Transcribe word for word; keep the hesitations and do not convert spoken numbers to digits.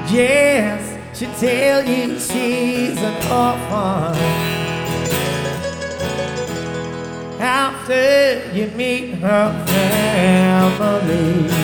Yes, she'll tell you she's an orphan. After you meet her family,